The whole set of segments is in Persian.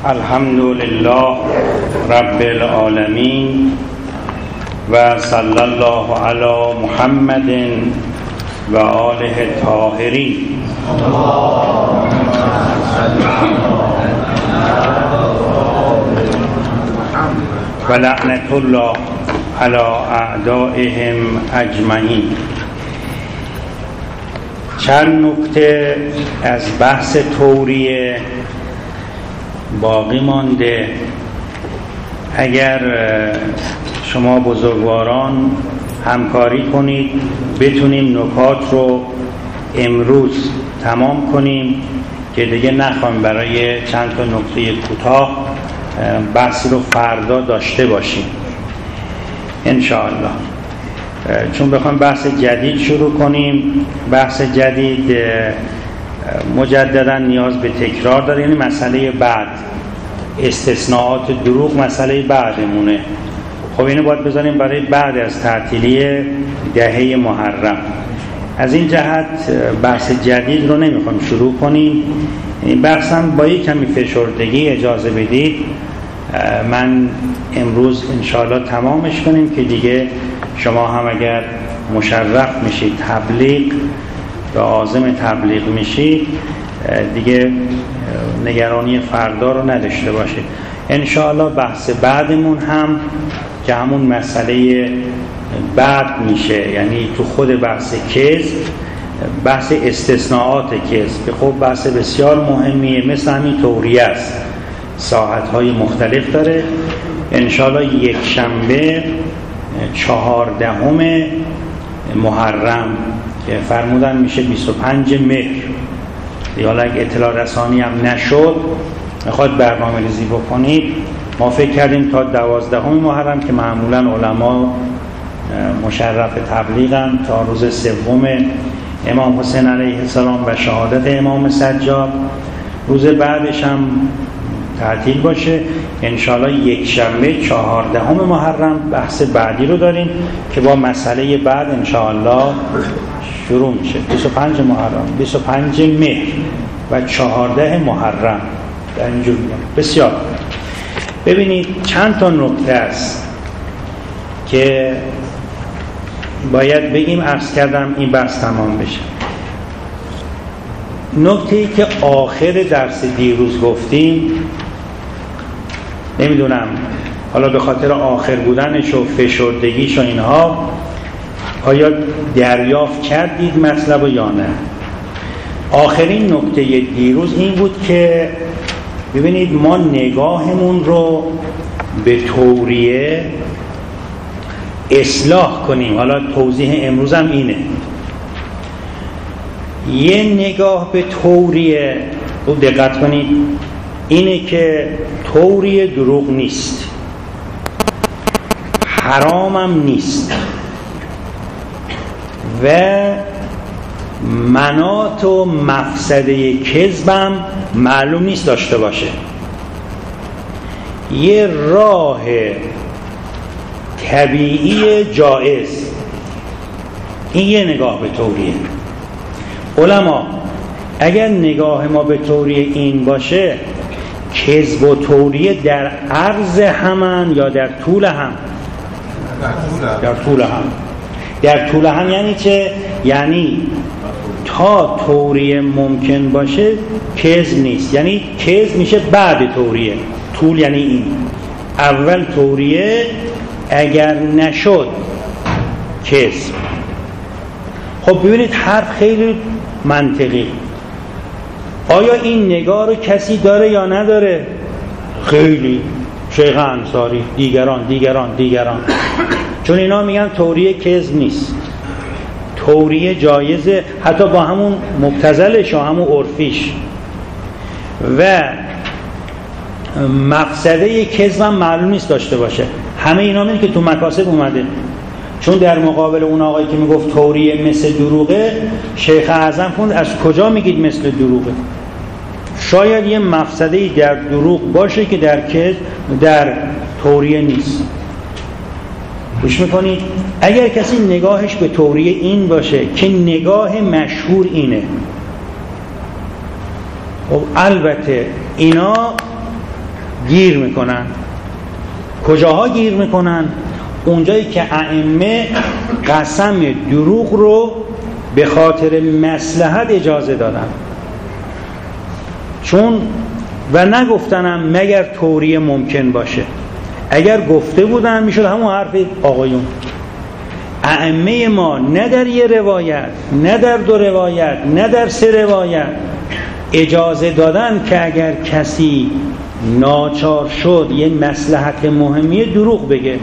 الحمد لله رب العالمين و صلی الله علی محمد و آله الطاهرین. و لعنت الله علی اعدائهم اجمعین. چند نکته از بحث توریه باقی مانده. اگر شما بزرگواران همکاری کنید بتونیم نکات رو امروز تمام کنیم که دیگه نخوایم برای چند تا نکته کوتاه بحث رو فردا داشته باشیم انشاءالله. چون بخوایم بحث جدید شروع کنیم، بحث جدید مجددا نیاز به تکرار داره. یعنی مسئله بعد، استثناءات دروغ مسئله بعدمونه. خب اینو باید بذاریم برای بعد از تعطیلی دهه محرم. از این جهت بحث جدید رو نمیخوایم شروع کنیم. بحثم با یک کمی فشردگی اجازه بدید من امروز انشاءالله تمامش کنیم که دیگه شما هم اگر مشرف میشید تبلیغ و عازم تبلیغ میشید دیگه نگرانی فردا رو نداشته باشید. انشاءالله بحث بعدمون هم که همون مسئله بعد میشه، یعنی تو خود بحث کذب، بحث استثناءات کذب که خب بحث بسیار مهمیه، مثل همین توریه است، ساعتهای مختلف داره. انشاءالله یک شنبه 14 محرم که فرمودن میشه 25 مهر، یا اگه اطلاع رسانی هم نشد میخواد برنامه ریزی بکنید. ما فکر کردیم تا 12 محرم که معمولا علما مشرف تبلیغن تا روز سوم امام حسین علیه السلام و شهادت امام سجاد، روز بعدش هم تعطیل باشه. انشاءالله یک شنبه 14 محرم بحث بعدی رو داریم که با مسئله بعد انشاءالله شروع میشه. 25 محرم، 25 مهر و 14 محرم در اینجور میگم. بسیار ببینید چند تا نکته است که باید بگیم، عرض کردم این بحث تمام بشه. نکته‌ای که آخر درس دیروز گفتیم، نمیدونم حالا به خاطر آخر بودنش و فشردگیش و اینها آیا دریافت کردید مطلب یا نه. آخرین نکته دیروز این بود که ببینید ما نگاهمون رو به توریه اصلاح کنیم. حالا توضیح امروزم اینه، یه نگاه به توریه رو دقت کنید اینه که توریه دروغ نیست، حرامم نیست و منات و مفسده کذبم معلوم نیست داشته باشه. یه راه طبیعی جائز. این یه نگاه به توریه. علما اگر نگاه ما به توریه این باشه، کذب و توریه در عرض همن یا در طول هم؟ در طول هم. در طول هم یعنی چه؟ یعنی تا توریه ممکن باشه کذب نیست، یعنی کذب میشه بعد توریه. طول یعنی این، اول توریه، اگر نشد کذب. خب ببینید حرف خیلی منطقی. آیا این نگاه رو کسی داره یا نداره؟ خیلی. شیخ انصاری، دیگران چون اینا میگن توریه کذب نیست، توریه جایزه، حتی با همون مبتذلش و همون عرفیش. و مفسده کذب هم معلوم نیست داشته باشه. همه اینا میگن که تو مکاسب اومده. چون در مقابل اون آقایی که میگفت توریه مثل دروغه، شیخ اعظم خوند از کجا میگید مثل دروغه؟ شاید یه مفسده‌ای در دروغ باشه که در کذب، در توریه نیست. گوش میکنید؟ اگر کسی نگاهش به توریه این باشه که نگاه مشهور اینه، خب البته اینا گیر میکنن. کجاها گیر میکنن؟ اونجایی که ائمه قسم دروغ رو به خاطر مصلحت اجازه دادن، چون و نگفتنم مگر توریه ممکن باشه. اگر گفته بودن میشد همون حرف آقایون. ائمه ما نه در یه روایت، نه در دو روایت، نه در سه روایت اجازه دادن که اگر کسی ناچار شد یه مصلحت مهمی دروغ بگه.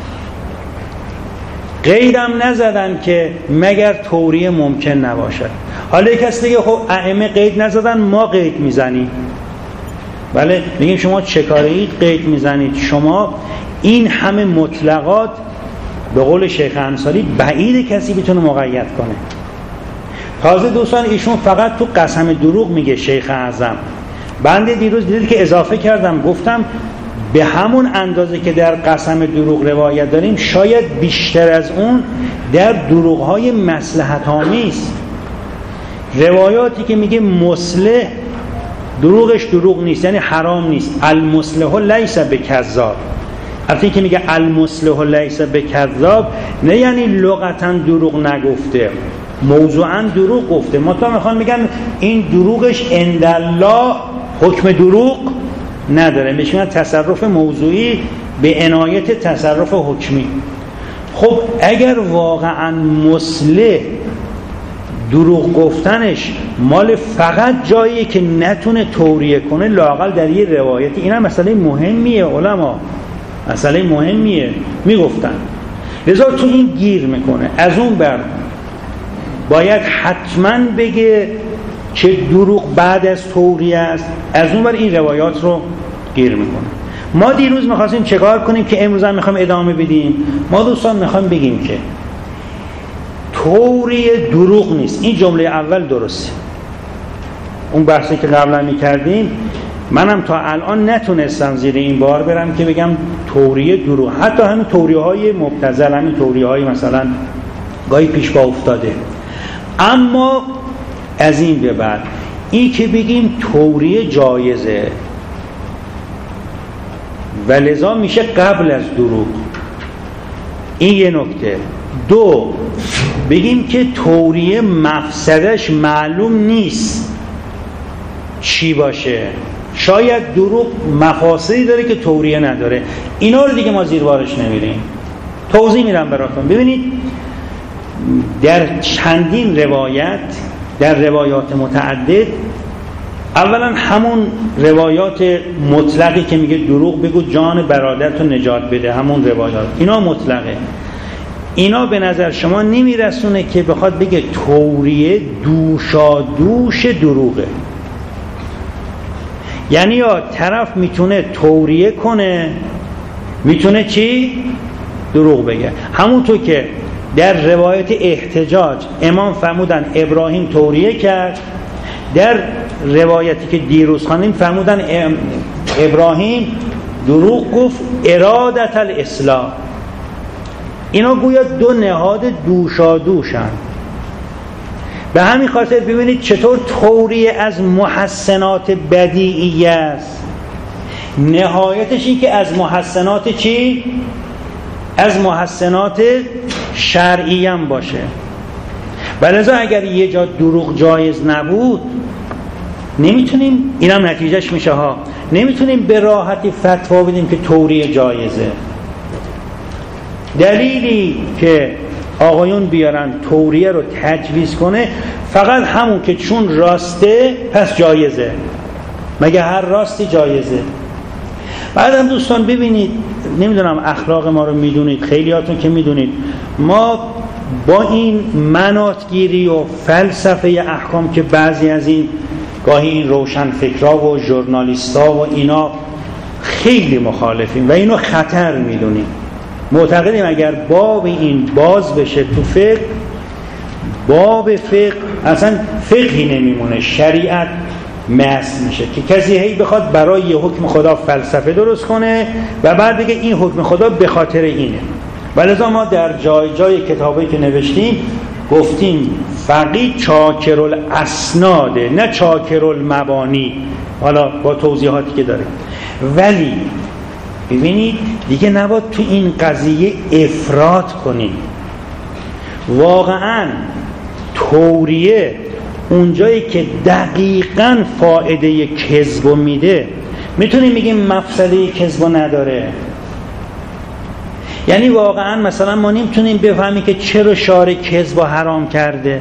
قیدم نزدن که مگر توریه ممکن نباشد. حالا کسی دیگه خب ائمه قید نزدن، ما قید میزنیم. بله میگیم شما چه کاری قید میزنید؟ شما این همه مطلقات به قول شیخ انصاری بعید کسی بتونه مقید کنه. تازه دوستان ایشون فقط تو قسم دروغ میگه شیخ اعظم. بنده دیروز دیدید که اضافه کردم، گفتم به همون اندازه که در قسم دروغ روایت داریم شاید بیشتر از اون در دروغ‌های مصلحت آمیز. روایاتی که میگه مصلح دروغش دروغ نیست، یعنی حرام نیست. المصلح لیس بکذاب. وقتی که میگه المصلح لیس بکذاب نه یعنی لغتا دروغ نگفته، موضوعا دروغ گفته. مطلب میخوان میگن این دروغش عند الله حکم دروغ نداره، میشن تصرف موضوعی به عنایت تصرف حکمی. خب اگر واقعا مصلح دروغ گفتنش مال فقط جاییه که نتونه توریه کنه، لااقل در یه روایتی، اینا مسئله مهمیه علما، مسئله مهمیه میگفتن، لذا تو این گیر میکنه. از اون بر باید حتما بگه که دروغ بعد از توریه است، از اون بر این روایات رو گیر میکنه. ما دیروز میخواستیم چکار کنیم که امروز هم میخوایم ادامه بدیم. ما دوستان میخوایم بگیم که توریه دروغ نیست. این جمله اول درسته. اون بحثی که قبلا میکردیم منم تا الان نتونستم زیر این بار برم که بگم توریه دروغ. حتی همین توریه های مبتذل، همین توریه های مثلا گاهی پیش با افتاده. اما از این به بعد این که بگیم توریه جایزه و لذا میشه قبل از دروغ، این یه نکته. دو، بگیم که توریه مفسدش معلوم نیست چی باشه، شاید دروغ مفاسدی داره که توریه نداره. اینا رو دیگه ما زیر بارش نمیریم. توضیح میدم براتون. ببینید در چندین روایت، در روایات متعدد، اولا همون روایات مطلقی که میگه دروغ بگو جان برادرتو نجات بده، همون روایات اینا مطلقه. اینا به نظر شما نمیرسونه که بخواد بگه توریه دوشا دوش دروغه. یعنی یا طرف میتونه توریه کنه، میتونه چی؟ دروغ بگه. همونطور که در روایت احتجاج امام فرمودن ابراهیم توریه کرد، در روایتی که دیروز خواندیم فرمودن ابراهیم دروغ گفت ارادت الاصلاح. اینا گویا دو نهاد دوشادوشن. به همین خاطر ببینید چطور توریه از محسنات بدیعیه است، نهایتش این که از محسنات چی؟ از محسنات شرعیه هم باشه. ولذا اگر یه جا دروغ جایز نبود نمیتونیم، اینم نتیجهش میشه ها، نمیتونیم به راحتی فتوا بدیم که توریه جایزه. دلیلی که آقایون بیارن توریه رو تجویز کنه فقط همون که چون راسته پس جایزه. مگه هر راستی جایزه؟ بعدم دوستان ببینید، نمیدونم اخلاق ما رو میدونید، خیلیاتون که میدونید، ما با این مناطگیری و فلسفه احکام که بعضی از این گاهی این روشن فکرها و ژورنالیستا و اینا خیلی مخالفیم و اینو خطر میدونیم. معتقدیم اگر باب این باز بشه تو فقه، باب فقه اصلا فقهی نمیمونه، شریعت محض میشه که کسی هی بخواد برای یه حکم خدا فلسفه درست کنه و بعد بگه این حکم خدا به خاطر اینه. ولذا ما در جای جای کتابایی که نوشتیم گفتیم فقیه چاکرالاسناده نه چاکرالمبانی، حالا با توضیحاتی که داره. ولی ببینید دیگه نباید تو این قضیه افراط کنیم. واقعا توریه اونجایی که دقیقاً فایده کذب میده میتونیم بگیم مفسده کذب نداره. یعنی واقعا مثلا ما نمیتونیم بفهمیم که چرا شارع کذب حرام کرده.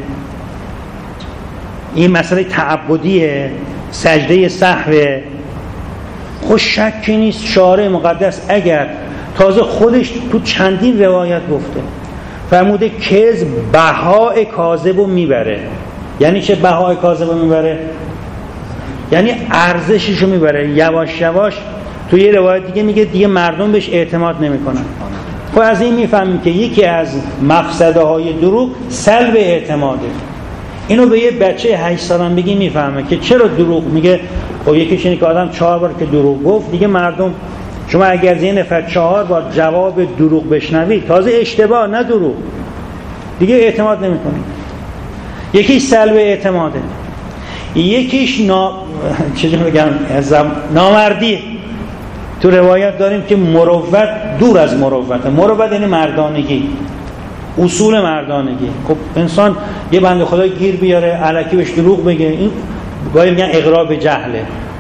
این مسئله تعبدیه، سجده سهوه، خوش شکی نیست شارع مقدس اگر تازه خودش تو چندین روایت گفته فرموده کذب بهای کاذبو میبره. یعنی چه بهای کاذبو میبره؟ یعنی ارزششو میبره. یواش یواش تو یه روایت دیگه میگه دیگه مردم بهش اعتماد نمیکنن. خب از این میفهمیم که یکی از مفسده های دروغ سلب اعتماده. اینو به یه بچه 8 سالم بگی میفهمه که چرا دروغ میگه. خب یکیش اینه که آدم 4 بار که دروغ گفت دیگه مردم، شما اگر از یه نفر 4 بار جواب دروغ بشنوید، تازه اشتباه نه دروغ، دیگه اعتماد نمیکنید. یکیش سلب اعتماده، یکیش چجوری بگم نامردی. تو روایت داریم که مروت دور از مروت. مروت یعنی مردانگی، اصول مردانگی. خب انسان یه بنده خدا گیر بیاره الکی بهش دروغ بگه، این گاهی میگن اغراء به جهله.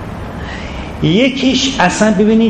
یکیش اصلا ببینید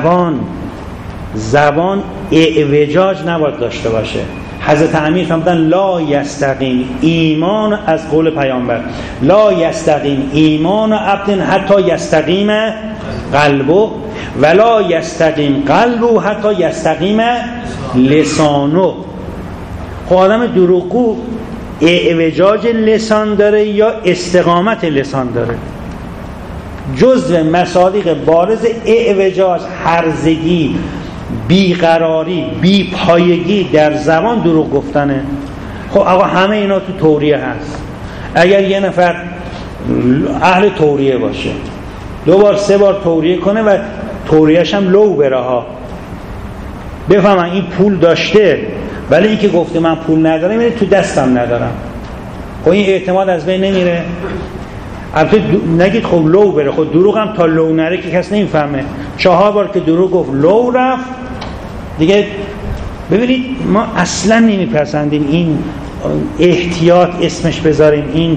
زبان اعوجاج نباید داشته باشه. حضرت امیر فرمودن لا یستقیم ایمان، از قول پیامبر لا یستقیم ایمان عبد حتی یستقیم قلبه ولا یستقیم قلبه حتی یستقیم لسانه. خب آدم دروغگو اعوجاج لسان داره یا استقامت لسان داره؟ جزء مصادیق بارز اعوجاج، هرزگی، بیقراری، بیپایگی در زبان دروغ گفتنه. خب آقا همه اینا تو توریه هست. اگر یه نفر اهل توریه باشه 2 بار 3 بار توریه کنه و توریهش هم لو بره ها، بفهمن این پول داشته ولی این که گفته من پول ندارم اینه تو دستم ندارم، خب این اعتماد از بین نمیره. البته نگید خب لو بره، خب دروغ هم تا لو نره که کس نمیفهمه. 4 بار که دروغ گفت لو رفت دیگه. ببینید ما اصلا نمیپسندیم این احتیاط اسمش بذاریم، این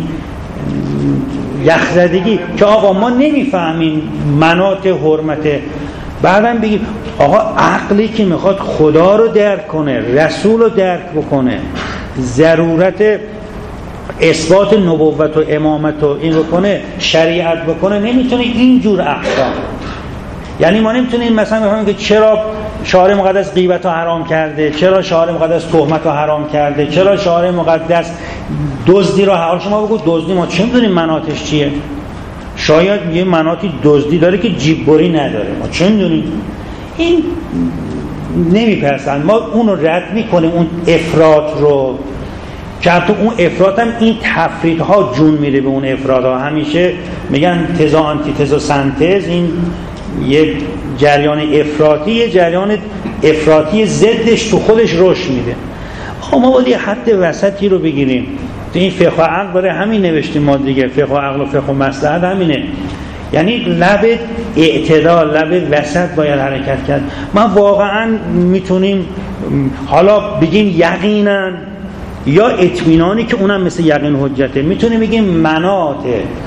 یخزدگی که آقا ما نمیفهمیم مناط حرمته. بعدم بگیم آقا عقلی که میخواد خدا رو درک کنه، رسول رو درک بکنه، ضرورت اثبات نبوت و امامت و این بکنه، شریعت بکنه، نمیتونه اینجور احکام. یعنی ما نمیتونیم مثلا بفهمیم که چرا شارع مقدس غیبت رو حرام کرده، چرا شارع مقدس تهمت رو حرام کرده، چرا شارع مقدس دزدی رو حرام. شما بگو دزدی ما چه میدونیم مناطش چیه؟ شاید یه مناطی دزدی داره که جیب بری نداره، ما چه میدونیم؟ این نمیپسند. ما اون رو رد میکنیم، اون افراط رو، که حتی اون افراط هم این تفریط ها جون میره به اون افراط ها. همیشه میگن تزا آنتی تزا سنتز، این یه جریان افراطی، یه جریان افراطی ضدش تو خودش رشد میده. ما باید یه حد وسطی رو بگیریم. تو این فقه و عقل برای همین نوشتیم ما دیگه، فقه و عقل و فقه و مصلحت همینه. یعنی لب اعتدال، لب وسط باید حرکت کرد. ما واقعا میتونیم حالا بگیم یقینا یا اطمینانی که اونم مثل یقین حجته، میتونیم بگیم مناط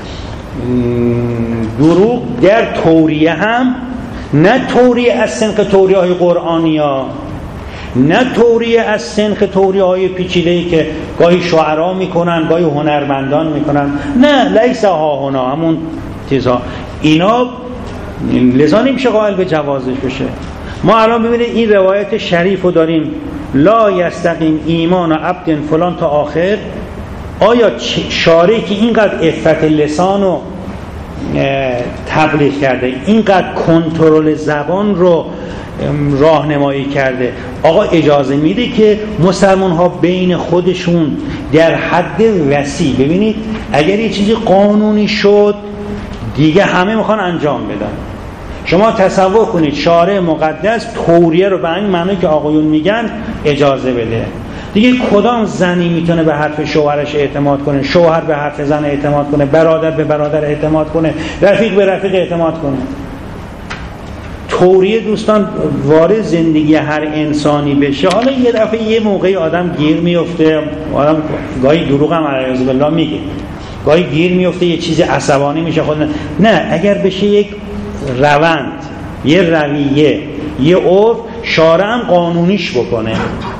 دروغ در توریه هم، نه توریه از سنخ توریه های قرآنی ها، نه توریه از سنخ توریه های پیچیده‌ای که گاهی شعرا میکنن گاهی هنرمندان میکنن، نه لیس ها هنا، همون چیزا اینا لذا نمیشه قائل به جوازش بشه. ما الان ببینید این روایت شریف رو داریم، لا یستقیم ایمان عبد فلان تا آخر. آیا شارعی که اینقدر عفت لسان رو تبلیغ کرده، اینقدر کنترل زبان رو راهنمایی کرده، آقا اجازه میده که مسلمان ها بین خودشون در حد وسیع، ببینید اگر یه چیزی قانونی شد دیگه همه میخوان انجام بدن. شما تصور کنید شارع مقدس توریه رو به این معنی که آقایون میگن اجازه بده، دیگه کدام زنی میتونه به حرف شوهرش اعتماد کنه، شوهر به حرف زن اعتماد کنه، برادر به برادر اعتماد کنه، رفیق به رفیق اعتماد کنه؟ توریه دوستان وارد زندگی هر انسانی بشه. حالا یه دفعه یه موقعی آدم گیر میفته، آدم گاهی دروغ هم علیه بالله میگه، گاهی گیر میفته یه چیزی عصبانی میشه خود نه، اگر بشه یک روند، یه رویه، یه عرف، شارع هم قانونیش بکنه.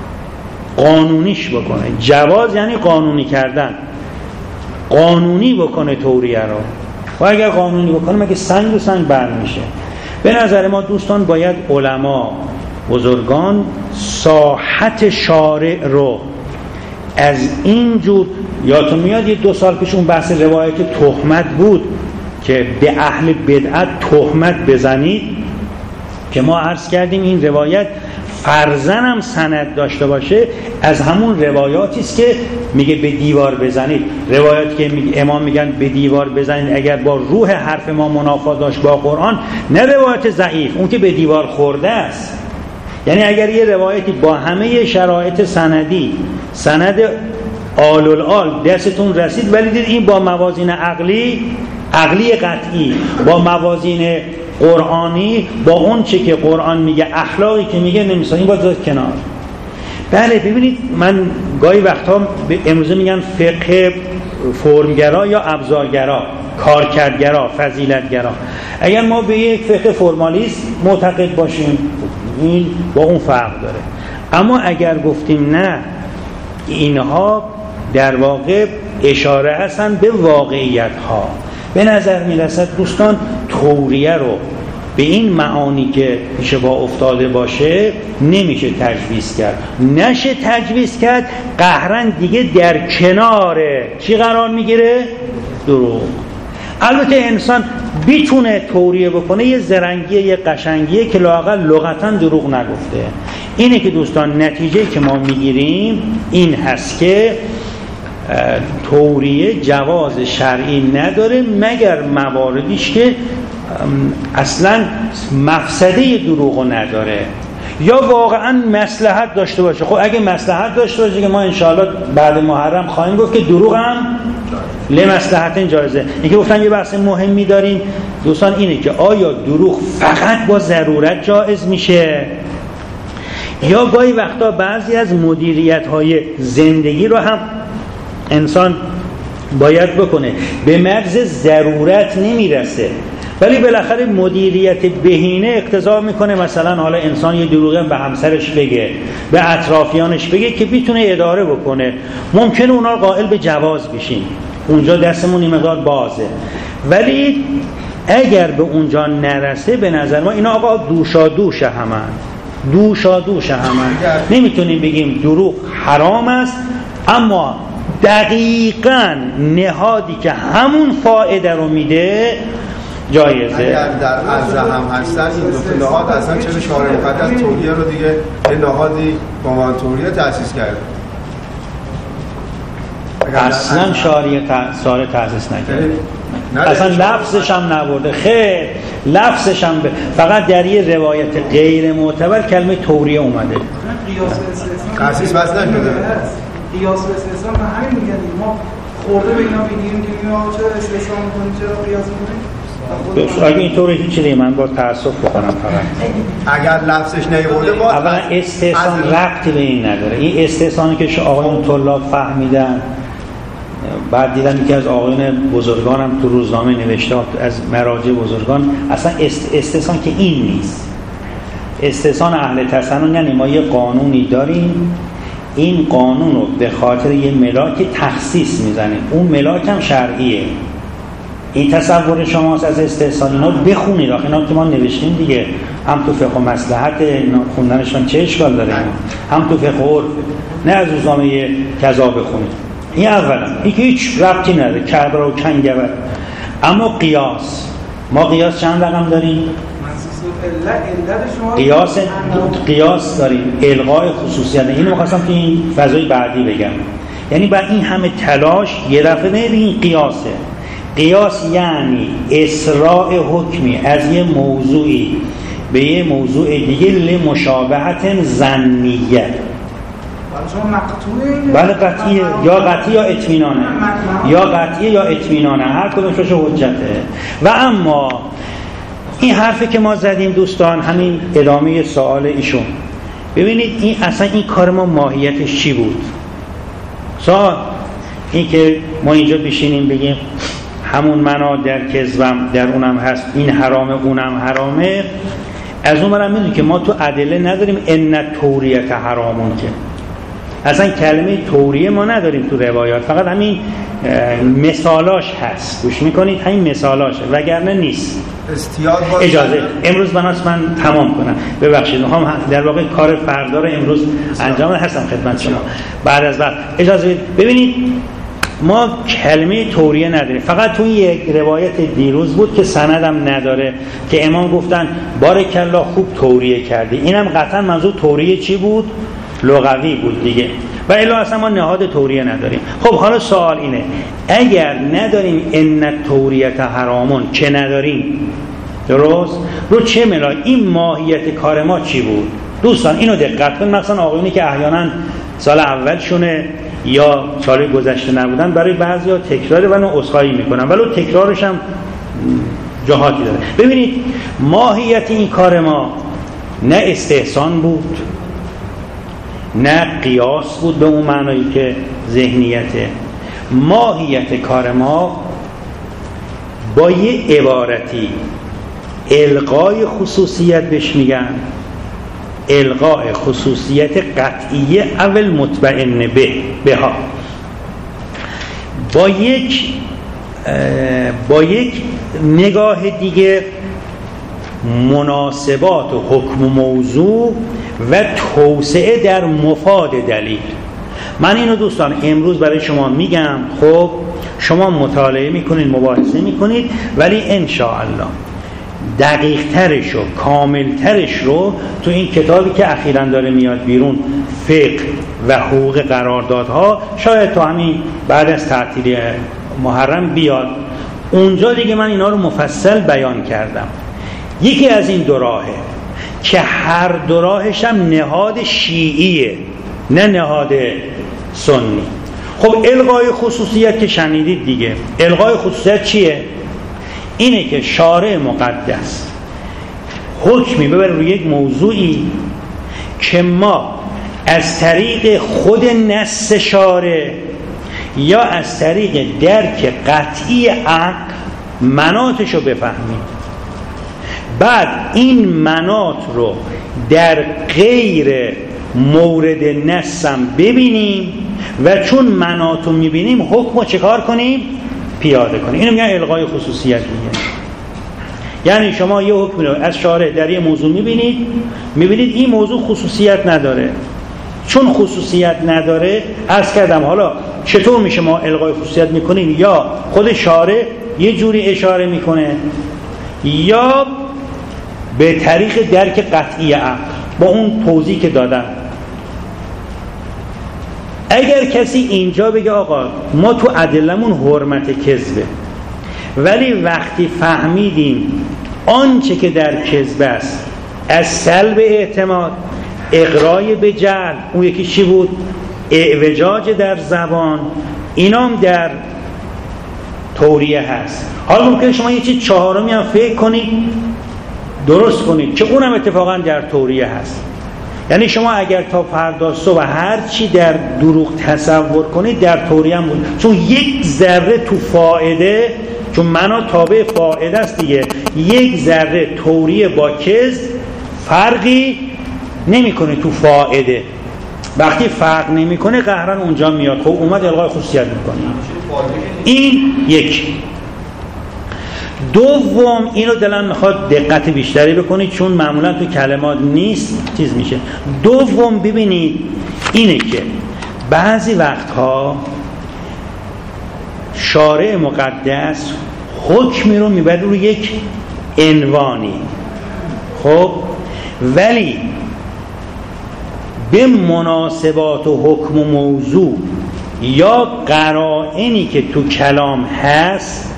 جواز یعنی قانونی کردن، قانونی بکنه توریه رو. و اگر قانونی بکنه مگه سنگ و سنگ بر میشه. به نظر ما دوستان باید علما، بزرگان ساحت شارع رو از اینجور، یادتون میاد یه 2 سال پیش اون بحث روایت تهمت بود که به اهل بدعت تهمت بزنید، که ما عرض کردیم این روایت فرضاً هم سند داشته باشه از همون روایاتی است که میگه به دیوار بزنید. روایاتی که امام میگن به دیوار بزنید اگر با روح حرف ما منافات داشت با قرآن، نه روایت ضعیف، اون که به دیوار خورده است. یعنی اگر یه روایتی با همه شرایط سندی، سند آل الآل دستتون رسید ولی دید این با موازین عقلی قطعی، با موازین قرآنی، با اون چه که قرآن میگه، اخلاقی که میگه نمیسازه، این باید داد کنار. بله ببینید، من گاهی وقتا امروزه میگن فقه فرمگرا یا ابزارگرا، کارکردگرا، فضیلتگرا. اگر ما به یک فقه فرمالیست معتقد باشیم این با اون فرق داره، اما اگر گفتیم نه، اینها در واقع اشاره هستن به واقعیت ها. به نظر میرسد دوستان توریه رو به این معانی که میشه با افتاده باشه نمیشه تجویز کرد. نشه تجویز کرد، قهرن دیگه در کنار چی قرار میگیره؟ دروغ. البته انسان بیتونه توریه بکنه، یه زرنگیه، یه قشنگیه که لااقل لغتا دروغ نگفته. اینه که دوستان نتیجه که ما میگیریم این هست که توریه جواز شرعی نداره مگر مواردیش که اصلا مفسده دروغو نداره یا واقعا مصلحت داشته باشه. خب اگه مصلحت داشته باشه که ما انشاءالله بعد محرم خواهیم گفت که دروغ هم لمصلحت جایزه. اینکه گفتن یه بحث مهمی داریم دوستان اینه که آیا دروغ فقط با ضرورت جایز میشه یا گاهی وقتا بعضی از مدیریت‌های زندگی رو هم انسان باید بکنه. به مرز ضرورت نمیرسه ولی بالاخره مدیریت بهینه اقتضا میکنه مثلا حالا انسان یه دروغی به همسرش بگه، به اطرافیانش بگه که بتونه اداره بکنه. ممکنه اونا قائل به جواز بشیم، اونجا دستمون این مقدار بازه، ولی اگر به اونجا نرسه به نظر ما اینا آقا دوشا دوش همن. نمیتونیم بگیم دروغ حرام است اما دقیقاً نهادی که همون فایده رو میده جایزه. اگر در عرضه هم هستن این دو نهاد اصلا چه شارع مقدس توریه رو دیگه یه نهادی با عنوان توریه تأسیس کرده؟ اصلا شارع تأسیس نکرده، اصلا لفظش هم نبرده. خیر لفظش هم فقط در یه روایت غیر معتبر کلمه توریه اومده. تأسیس بس نشده. قیاس و استثنا ما همین میگن ما خورده به اینا میگیم که ما چرا استثنا میکنیم، چرا قیاس میکنیم. اگه اینطوره هیچی من با تأسف بکنم فقط اگر لفظش نیورده با اولا استثنا ربطی به این نداره. این استثنایی که آقایون طلاب فهمیدن، بعد دیدم یکی از آقایون بزرگانم تو روزنامه نوشته از مراجع بزرگان، اصلا استثنا که این نیست. استثنا اهل تسنن یعنی ما یه قانونی داریم، این قانون رو به خاطر یه ملاک تخصیص میزنیم، اون ملاک هم شرعیه. این تصور شماست از استحسان. اینا بخونید، آخه اینا که ما نوشتیم دیگه، هم تو فقه و مصلحت اینا خوندنشون چه اشکال داره، هم تو فقه عرف، نه از روزنامه کذا بخونید. این اولا، این که هیچ ربطی نداره کبرا و کنگبر. اما قیاس، ما قیاس چند رقم داریم؟ قیاس داریم، الغای خصوصیت. اینو می‌خواستم که این فضای بعدی بگم. یعنی با این همه تلاش یه دفعه این قیاسه. قیاس یعنی اسراع حکمی از یه موضوعی به یه موضوع دیگه لمشابهت ظنیه. بله قطعیه، یا قطعی یا اطمینانه، یا قطعی یا اطمینانه، هر کدومش حجته. و اما این حرفی که ما زدیم دوستان، همین ادامه سوال ایشون. ببینید این اصلا این کار ما ماهیتش چی بود؟ سوال این که ما اینجا بشینیم بگیم همون منا در کذبم در اونم هست، این حرامه اونم حرامه. از اون برم میدونی که ما تو ادله نداریم ان توریت حرامون، که اصلا کلمه توریه ما نداریم تو روایات، فقط همین مثالاش هست. گوش میکنید؟ همین مثالاشه وگرنه نیست. اجازه امروز بناس من تمام کنم، ببخشید میخوام در واقع کار فردا رو امروز انجام هستم خدمت شما بعد از وقت. اجازه ببینید ما کلمه توریه نداریم، فقط تو یک روایت دیروز بود که سندم نداره که امام گفتن بارکالله خوب توریه کردی. اینم قطعا منظور توریه چی بود؟ لغوی بود دیگه، و الا اصلا ما نهاد توریه نداریم. خب حالا سوال اینه اگر نداریم ان توریت حرامون، چه نداریم؟ درست؟ رو چه ملا این ماهیت کار ما چی بود؟ دوستان اینو دقت کنید، مثلا آقایونی که احیانا سال اولشونه یا سال گذشته نبودن، برای بعضیا تکراره و نه عذرخواهی میکنن، ولو تکرارش هم جهاتی داره. ببینید ماهیت این کار ما نه استحسان بود، نه قیاس بود به اون معنایی که ذهنیته. ماهیت کار ما با یه عبارتی الغای خصوصیت بهش میگن، الغای خصوصیت قطعیه اول مطمئن بها، با یک نگاه دیگه مناسبات و حکم و موضوع و توسعه در مفاد دلیل. من اینو دوستان امروز برای شما میگم، خب شما مطالعه میکنید، مباحثه میکنید، ولی انشاءالله دقیق ترش و کامل ترش رو تو این کتابی که اخیراً داره میاد بیرون، فقه و حقوق قراردادها، شاید تو همین بعد از تعطیلی محرم بیاد، اونجا دیگه من اینا رو مفصل بیان کردم. یکی از این دو راهه که هر دو راهش هم نهاد شیعیه نه نهاد سنی. خب الغای خصوصیت که شنیدید دیگه، الغای خصوصیت چیه؟ اینه که شارع مقدس حکمی ببره روی یک موضوعی که ما از طریق خود نص شارع یا از طریق درک قطعی عقل مناطش رو بفهمیم، بعد این مناط رو در غیر مورد نصم ببینیم و چون مناط رو میبینیم حکم رو چکار کنیم؟ پیاده کنیم. اینو میگن الغای خصوصیت دیگه. یعنی شما یه حکم رو از شارع در یه موضوع میبینید این موضوع خصوصیت نداره، چون خصوصیت نداره عرض کردم حالا چطور میشه ما الغای خصوصیت میکنیم؟ یا خود شارع یه جوری اشاره میکنه یا به طریق درک قطعی عقل با اون توضیح که دادم. اگر کسی اینجا بگه آقا ما تو ادلمون حرمت کذبه، ولی وقتی فهمیدیم آنچه که در کذب است از سلب اعتماد، اغرای به جهل، اون یکی چی بود؟ اعوجاج در زبان، اینام در توریه هست. حالا ممکنه شما یه چیز چهارمی هم فکر کنید درست کنید که اونم اتفاقا در توریه هست. یعنی شما اگر تا فردا صبح هر چی در دروغ تصور کنید در توریه هم بود، چون یک ذره تو فائده، چون منا تابع فائده است دیگه، یک ذره توریه با کذب فرقی نمیکنه تو فائده. وقتی فرق نمیکنه قهرن اونجا میاد، خب اومد الغای خصوصیت میکنه. این یک. دوم اینو دلم میخواد دقت بیشتری بکنید چون معمولا تو کلمات نیست چیز میشه. دوم ببینید اینه که بعضی وقتها شارع مقدس حکمی رو میبره روی یک عنوانی، خب ولی به مناسبات و حکم و موضوع یا قرائنی که تو کلام هست،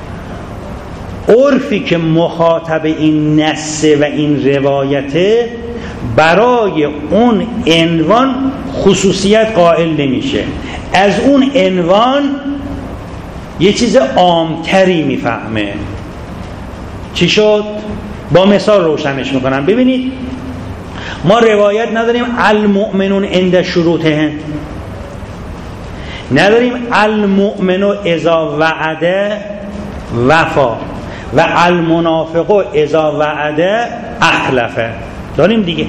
عرفی که مخاطب این نص و این روایته برای اون عنوان خصوصیت قائل نمیشه، از اون عنوان یه چیز عامتری میفهمه. چی شد؟ با مثال روشنش میکنم. ببینید ما روایت نداریم المؤمنون عند شروطهم، نداریم المؤمن اذا وعده وفا و المنافق اذا وعده اخلفه، داریم دیگه.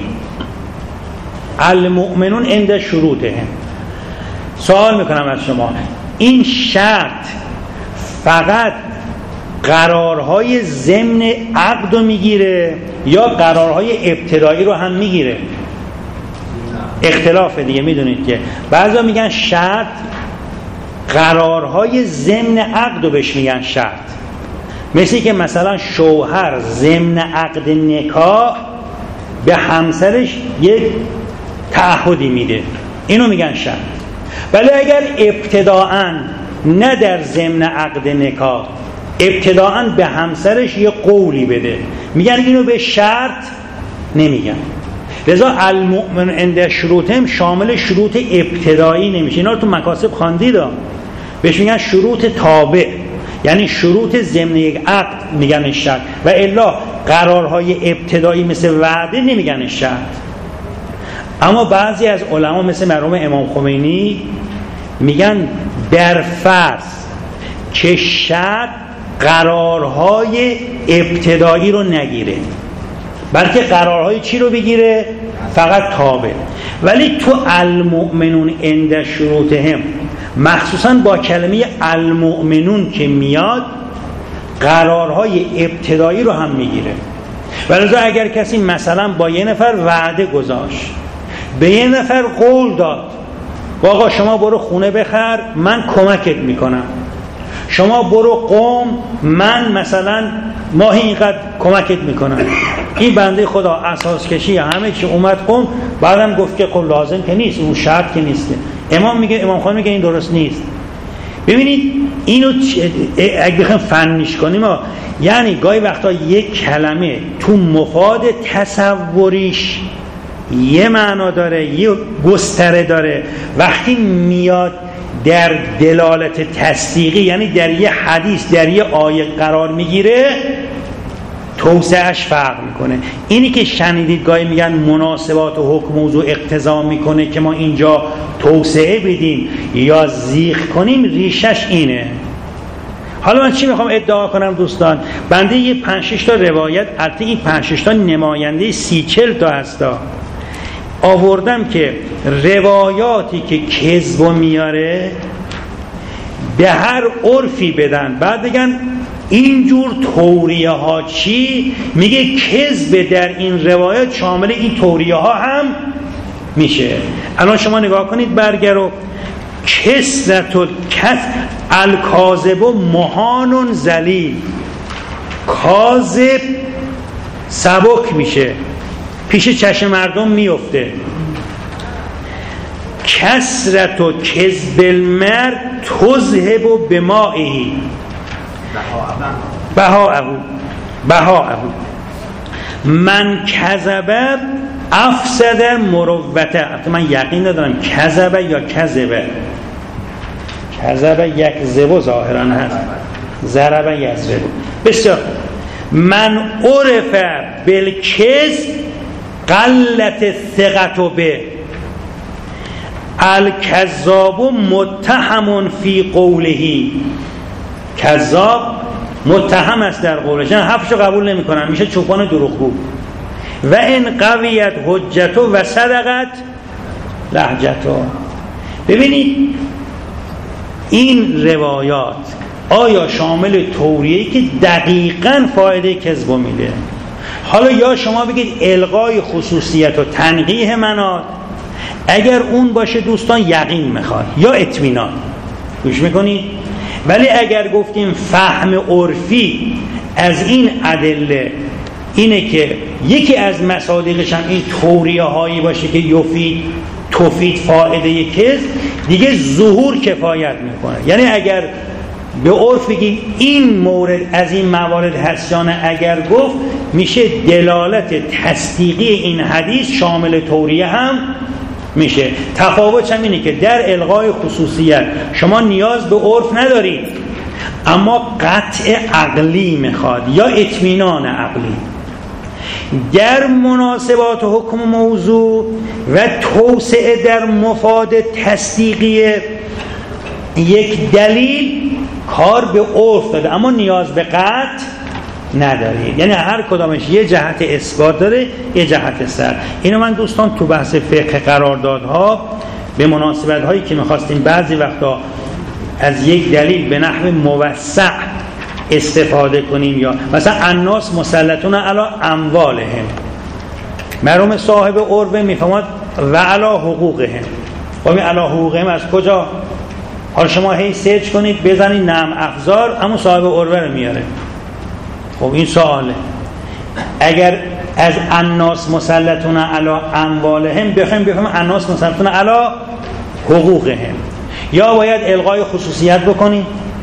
المؤمنون عند شروطهم. سوال میکنم از شما، این شرط فقط قرارهای ضمن عقد رو میگیره یا قرارهای ابتدایی رو هم میگیره؟ اختلاف دیگه. میدونید که بعضا میگن شرط قرارهای ضمن عقد رو بهش میگن شرط، مثل که مثلا شوهر ضمن عقد نکاح به همسرش یک تعهدی میده، اینو میگن شرط. ولی اگر ابتداءً نه در ضمن عقد نکاح، ابتداءً به همسرش یه قولی بده، میگن اینو به شرط نمیگن. لذا المؤمن عند شروطهم شامل شروط ابتدایی نمیشه. اینا رو تو مکاسب خواندید، بهش میگن شروط تابع، یعنی شروط ضمن یک عقد میگن شرط، و الا قرارهای ابتدایی مثل وعده نمیگن شرط. اما بعضی از علما مثل مرحوم امام خمینی میگن در فرض که شرط قرارهای ابتدایی رو نگیره، بلکه قرارهای چی رو بگیره؟ فقط تابع. ولی تو المؤمنون عند شروطهم مخصوصا با کلمه المؤمنون که میاد قرارهای ابتدایی رو هم میگیره. ولذا اگر کسی مثلا با یه نفر وعده گذاشت، به یه نفر قول داد آقا شما برو خونه بخر من کمکت میکنم، شما برو قم من مثلا ماهی اینقدر کمکت میکنم، این بنده خدا اساس کشی همه چی اومد قم، بعدم گفت که خب لازم که نیست، اون شرط که نیست. امام خان میگه این درست نیست. ببینید اینو اگه بخوایم فنیش کنیم، یعنی گاهی وقتا یک کلمه تو مفاد تصوریش یه معنا داره، یه گستره داره، وقتی میاد در دلالت تصدیقی، یعنی در یه حدیث در یه آیه قرار میگیره، توسعهش فرق میکنه. اینی که شنیدید گاهی میگن مناسبات و حکم موضوع اقتضا میکنه که ما اینجا توسعه بدیم یا زیغ کنیم، ریشش اینه. حالا من چی میخوام ادعا کنم دوستان؟ بنده یه 5-6 تا روایت، البته این 5-6 تا نماینده 30-40 تا هستا آوردم که روایاتی که کذب میاره به هر عرفی بدن، بعد بگن اینجور توریه ها چی؟ میگه کذب در این روایات شامل این توریه ها هم میشه. الان شما نگاه کنید برگرو، الکاذب مهان ذلیل، کاذب سبک میشه، پیش چشم مردم میفته. کسرت و کذب المرد تذهب بمائه بهاءه من کذب افسد مروته. من یقین ندارم کذب یا کذبه، کذب یک زبو ظاهرا هست، ضرب یضرب. بسیار. من عرف بالکذب قلت ثقت به، الکذاب متهم فی قوله. کذاب متهم است در قولش، نه حرفشو قبول نمی‌کنن، میشه چوپان دروغگو. و ان قویت حجت و صدقت لهجت. ببینید این روایات آیا شامل توریه‌ای که دقیقاً فایده کذب میده؟ حالا یا شما بگید الغای خصوصیت و تنقیح منات، اگر اون باشه دوستان یقین میخواد یا اطمینان، گوش میکنید. ولی اگر گفتیم فهم عرفی از این ادله اینه که یکی از مصادیقش هم این توریه هایی باشه که یفید تفید فایده کذب، دیگه ظهور کفایت میکنه. یعنی اگر به عرف بگیم این مورد از این موارد هست یا نه، اگر گفت میشه دلالت تصدیقی این حدیث شامل توریه هم میشه. تفاوت هم اینه که در الغای خصوصیت شما نیاز به عرف ندارید، اما قطع عقلی میخواد یا اطمینان عقلی. در مناسبات حکم موضوع و توسعه در مفاد تصدیقی یک دلیل کار به عرف داده اما نیاز به قطع نداره. یعنی هر کدامش یه جهت اثبات داره، یه جهت سر. اینو من دوستان تو بحث فقه قراردادها به مناسبت هایی که میخواستیم بعضی وقتا از یک دلیل به نحو موسع استفاده کنیم، یا مثلا الناس مسلطون علی اموالهم، مرحوم صاحب عربه میفهمد و علی حقوقهم. خب این علی حقوقهم از کجا؟ حالا شما هی سرچ کنید بزنید نعم افزار، همون صاحب عربه رو میاره. خب این سواله، اگر از الناس مسلطون علی اموالهم بفهم الناس مسلطون علی حقوقهم، یا باید الغای خصوصیت بکنید.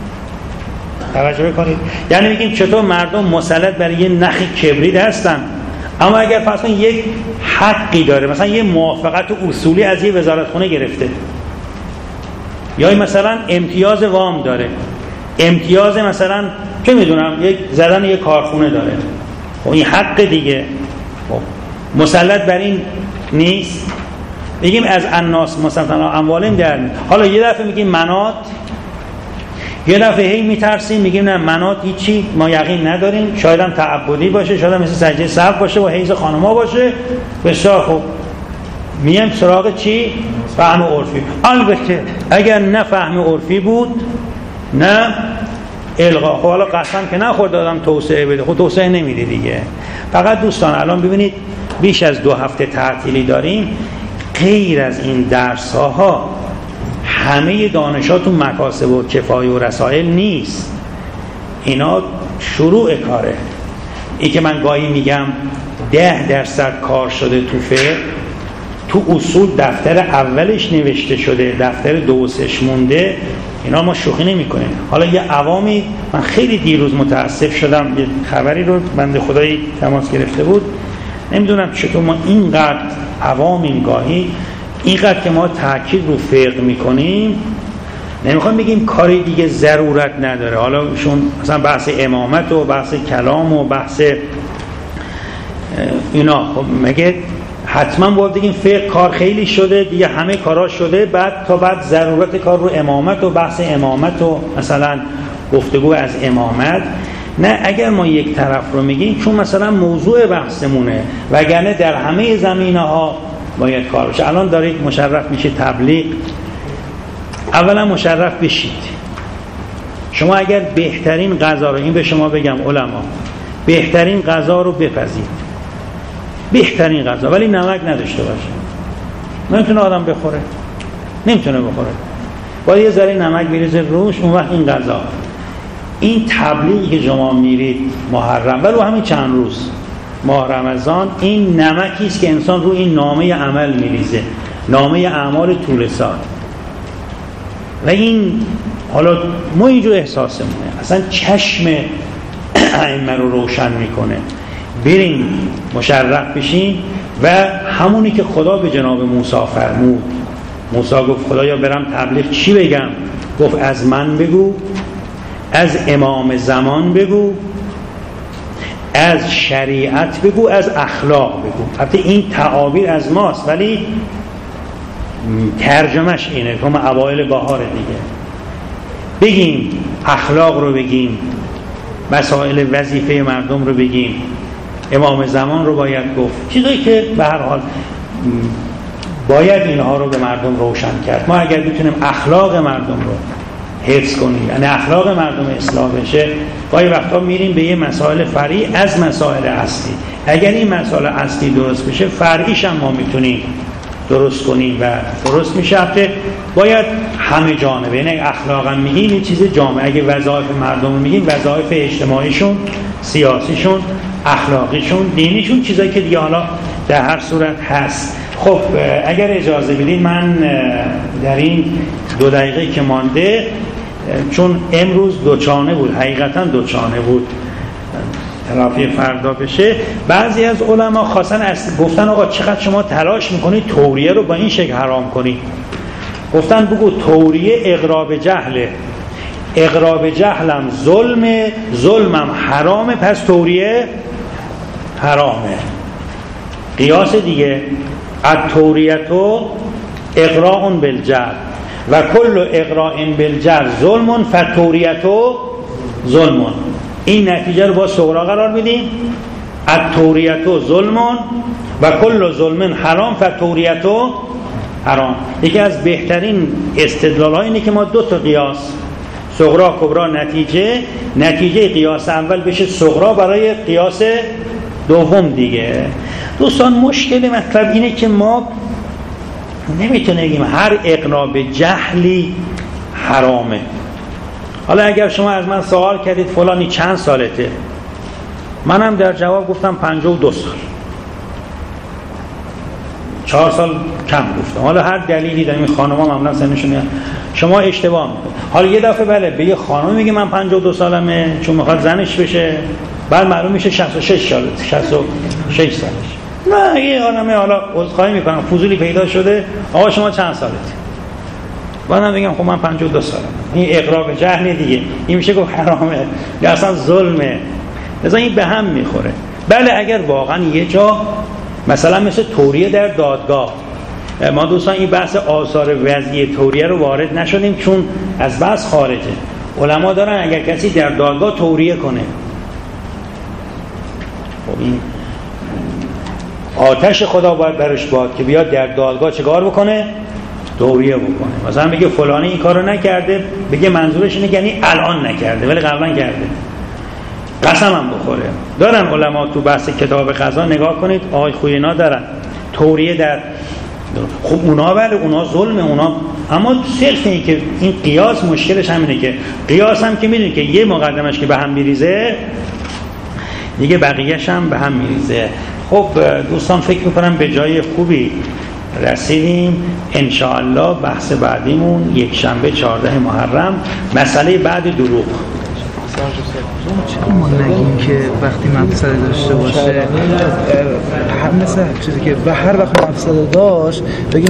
توجه بکنید، یعنی میگیم چطور مردم مسلط برای یه نخ کبرید هستن، اما اگر فرض کنید یک حقی داره، مثلا یه موافقت اصولی از یه وزارتخونه گرفته، یا مثلا امتیاز وام داره، امتیاز مثلا چه میدونم یک زدن یک کارخونه داره، خب این حق دیگه، خب مسلط بر این نیست. میگیم از الناس مسلطون علی اموالهم در. حالا یه دفعه میگیم مناط، یه دفعه هی میترسیم میگیم نه مناط هیچی ما یقین نداریم، شاید هم تعبدی باشه، شاید هم مثل سجده سبب باشه و حیض خانم‌ها باشه. بسیار خوب، میایم سراغ چی؟ فهم عرفی. البته اگر نه فهم عرفی بود نه الغا، خب حالا قسم که نخورد آدم توسعه بده، خب توسعه نمیده دیگه. فقط دوستان الان ببینید بیش از 2 هفته تعطیلی داریم، غیر از این درس‌ها همه دانش‌ها تو مکاسب و کفایه و رسائل نیست، اینا شروع کاره. این که من گاهی میگم 10% کار شده تو فقه، تو اصول دفتر اولش نوشته شده، دفتر 2 و 3 مونده، اینا ما شوخی نمی کنیم. حالا یه عوامی، من خیلی دیروز متاسف شدم، یه خبری رو بنده خدایی تماس گرفته بود، نمیدونم چطور ما اینقدر عوامیم گاهی، اینقدر که ما تاکید رو فقه میکنیم، نمیخوام بگیم کاری دیگه ضرورت نداره. حالا شون مثلا بحث امامت و بحث کلام و بحث اینا، خب مگه حتما باید بگیم فقه کار خیلی شده دیگه، همه کارا شده، بعد تا بعد ضرورت کار رو امامت و بحث امامت و مثلا گفتگو از امامت؟ نه، اگر ما یک طرف رو میگیم چون مثلا موضوع بحثمونه، وگرنه در همه زمینه‌ها باید کار بشه. الان دارید مشرف میشه تبلیغ، اولا مشرف بشید. شما اگر بهترین غذا رو، این به شما بگم علما، بهترین غذا رو بپزید، بهترین غذا، ولی نمک نداشته باشه، نمیتونه آدم بخوره، نمیتونه بخوره، باید یه ذره نمک بریزه روش، اون وقت این غذا. این تبلیغی که شما میرید محرم، ولی همین چند روز ماه رمضان، این نمکی است که انسان رو این نامه عمل میریزه، نامه اعمال طول سال. و این حالا ما اینجور احساسمونه، اصلا چشم ائمه رو روشن میکنه. بریم مشرف بشین و همونی که خدا به جناب موسی فرمود. موسی گفت خدایا برم تبلیغ چی بگم؟ گفت از من بگو، از امام زمان بگو، از شریعت بگو، از اخلاق بگو. البته این تعابیر از ماست ولی ترجمهش اینه که ما اوایل بهار دیگه بگیم، اخلاق رو بگیم، مسائل وظیفه مردم رو بگیم، امام زمان رو باید گفت، چیزایی که به هر حال باید اینها رو به مردم روشن کرد. ما اگر بتونیم اخلاق مردم رو حفظ کنیم، یعنی اخلاق مردم اصلاح بشه، گاهی وقتا میریم به یه مسائل فرعی از مسائل اصلی. اگر این مسائل اصلی درست بشه، فرعیش هم ما میتونیم درست کنیم و درست میشه. باید همه جانبه، یعنی اخلاق هم میگیم یه چیز جامعه، اگه وظایف مردم رو میگیم، وظایف اجتماعیشون، سیاسیشون، اخلاقیشون، دینیشون، چیزایی که دیگه حالا در هر صورت هست. خب اگر اجازه بدید من در این 2 دقیقه که مانده، چون امروز دوچانه بود، حقیقتا دوچانه بود، تلافی فردا بشه، بعضی از علما خواستن گفتن آقا چقدر شما تلاش میکنید توریه رو با این شکل حرام کنید. گفتن بگو توریه اقراب جهله، اقراب جهلم ظلمم حرامه، پس توریه حرامه. قیاس دیگه التوریتو اقراء بالجر و کل اقراء بالجر ظلم فالتوریتو ظلم. این نتیجه رو با صغرا قرار میدیم. التوریتو ظلم و کل ظلم حرام فالتوریتو حرام. یکی از بهترین استدلال ها اینه که ما دو تا قیاس صغرا کبرا نتیجه قیاس اول بشه صغرا برای قیاس دوم دیگه. دوستان مشکل مطلب اینه که ما نمیتونه بگیم هر اقرا به جهلی حرامه. حالا اگر شما از من سوال کردید فلانی چند سالته، منم در جواب گفتم 52 سال، 4 سال کم گفتم. حالا هر دلیلی داریم، این خانم‌ها معمولا سنشون شما اشتباه میکنید. حالا یه دفعه بله به یه خانم میگه من 52 سالمه چون میخواد زنش بشه، بعد معلوم میشه 66 سالش. نه یه خانمه حالا عذرخواهی میکنم فضولی پیدا شده، آقا شما چند سالته؟ بعدم میگم خب من 52 سالمه. این اقرار به جهل دیگه، این میشه گفت حرامه یا اصلا ظلمه. لذا این به هم میخوره. بله اگر واقعا یه جا مثلا مثل توریه در دادگاه، ما دوستان این بحث آثار وضعی توریه رو وارد نشدیم چون از بحث خارجه. علما دارن اگر کسی در دادگاه توریه کنه، خب این آتش خدا باید برش باد که بیاد در دادگاه چیکار بکنه؟ توریه بکنه. مثلا بگه فلانی این کارو نکرده، بگه منظورش اینه یعنی الان نکرده ولی قبلا کرده، قسم هم بخوره. دارن علما تو بحث کتاب قضا نگاه کنید، آقای خوینا دارن توریه در، خب اونا بله اونا ظلمه اونا، اما صرف این که این قیاس مشکلش همینه که قیاس هم که میدونید که یه مقدمش که به هم میریزه دیگه بقیه‌ش هم به هم میریزه. خب دوستان فکر میکنم به جای خوبی رسیدیم. انشاءالله بحث بعدیمون یک شنبه 14 محرم مسئله بعد دروغ. چرا ما نگیم که وقتی مفسده داشته باشه مثل چیزی که و هر وقت مفسده داشت بگیم